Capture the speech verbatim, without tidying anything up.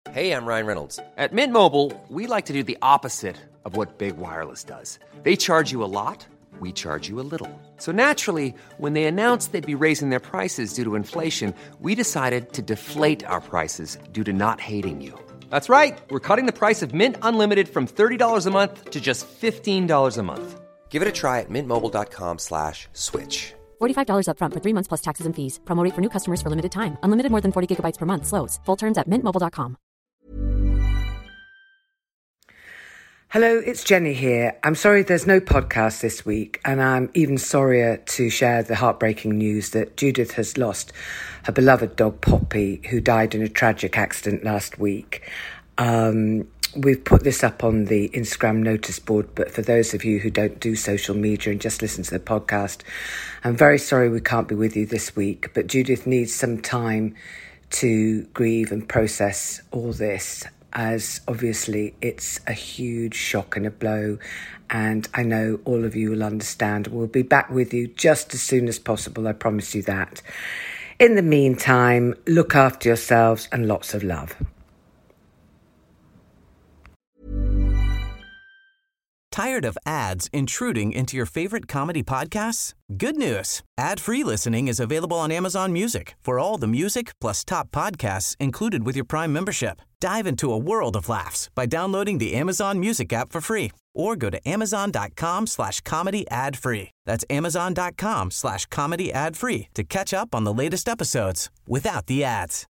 Hey, I'm Ryan Reynolds. At Mint Mobile, we like to do the opposite of what Big Wireless does. They charge you a lot, we charge you a little. So naturally, when they announced they'd be raising their prices due to inflation, we decided to deflate our prices due to not hating you. That's right. We're cutting the price of Mint Unlimited from thirty dollars a month to just fifteen dollars a month. Give it a try at mintmobile.com slash switch. forty-five dollars up front for three months plus taxes and fees. Promo rate for new customers for limited time. Unlimited more than forty gigabytes per month. Slows full terms at mint mobile dot com. Hello, it's Jenny here. I'm sorry there's no podcast this week, and I'm even sorrier to share the heartbreaking news that Judith has lost her beloved dog Poppy, who died in a tragic accident last week. Um, we've put this up on the Instagram notice board, but for those of you who don't do social media and just listen to the podcast, I'm very sorry we can't be with you this week, but Judith needs some time to grieve and process all this, as obviously it's a huge shock and a blow, and I know all of you will understand. We'll be back with you just as soon as possible, I promise you that. In the meantime, look after yourselves and lots of love. Tired of ads intruding into your favorite comedy podcasts? Good news. Ad-free listening is available on Amazon Music for all the music plus top podcasts included with your Prime membership. Dive into a world of laughs by downloading the Amazon Music app for free or go to amazon.com slash comedy ad free. That's amazon.com slash comedy ad free to catch up on the latest episodes without the ads.